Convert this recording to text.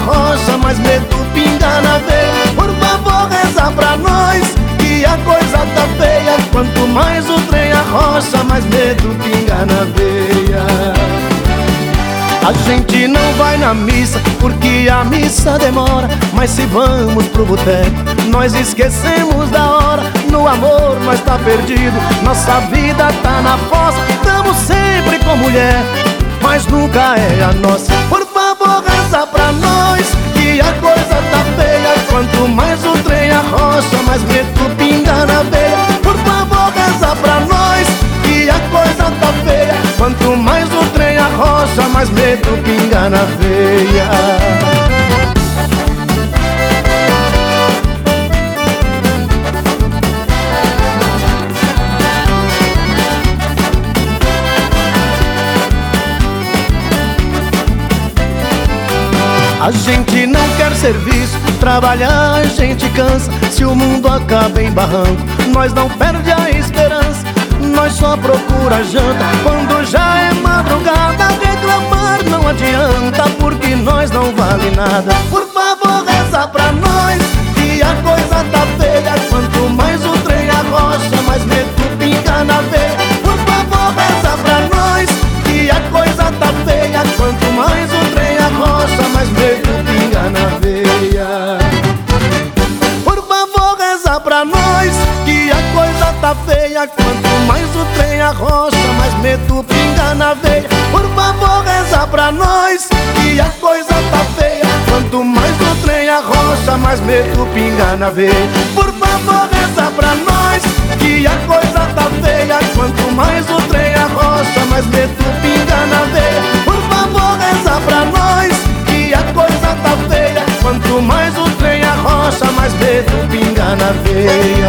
arrocha, mais medo pinga na veia. Por favor, reza pra nós, que a coisa tá feia. Quanto mais o trem arrocha, mais medo pinga na veia. A gente não vai na missa porque a missa demora, mas se vamos pro boteco, nós esquecemos da hora. No amor nós tá perdido, nossa vida tá na fossa. Tamo sempre com mulher, mas nunca é a nossa. Por favor, reza pra nós, que a coisa tá feia. Quanto mais o trem arrocha, mais medo pinga na veia. Por favor, reza pra nós, que a coisa tá feia. Quanto mais o trem arrocha, mais medo pinga na veia. A gente não quer serviço, trabalhar a gente cansa. Se o mundo acaba em barranco, nós não perde a esperança. Nós só procura janta quando já é madrugada. Reclamar não adianta, porque nós não vale nada. Por favor, reza pra nós, que a coisa tá feia. Quanto mais o trem arrocha, mais medo pinga na veia. Por favor, reza pra nós, que a coisa tá feia. Quanto mais o trem arrocha, mais medo pinga na veia. Por favor, reza pra nós, que a coisa tá feia. Quanto mais o trem arrocha, mais medo pinga na veia. Por favor, reza pra nós, que a coisa tá feia. Quanto mais o trem arrocha, mais medo pinga na veia. Por favor, reza pra nós, que a coisa tá feia. Quanto mais o trem arrocha, mais medo pinga na veia. Por favor, reza pra nós, que a coisa tá feia. Quanto mais o trem arrocha, mais medo pinga na veia.